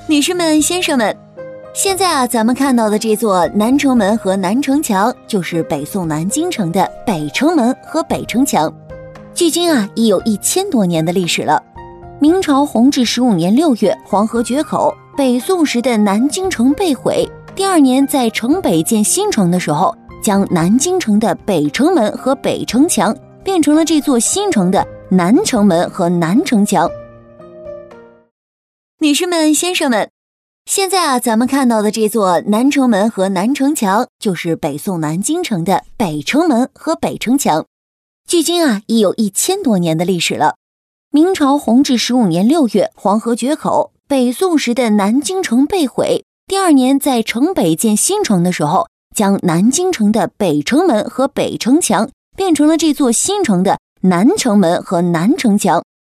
女士们、先生们，现在咱们看到的这座南城门和南城墙，就是北宋南京城的北城门和北城墙。距今已有1000多年的历史了。明朝弘治15年6月，黄河决口，北宋时的南京城被毁。第2年，在城北建新城的时候，将南京城的北城门和北城墙变成了这座新城的南城门和南城墙。女士们、先生们，现在咱们看到的这座南城门和南城墙，就是北宋南京城的北城门和北城墙。距今已有1000多年的历史了。明朝弘治15年6月，黄河决口，北宋时的南京城被毁。第2年，在城北建新城的时候，将南京城的北城门和北城墙变成了这座新城的南城门和南城墙。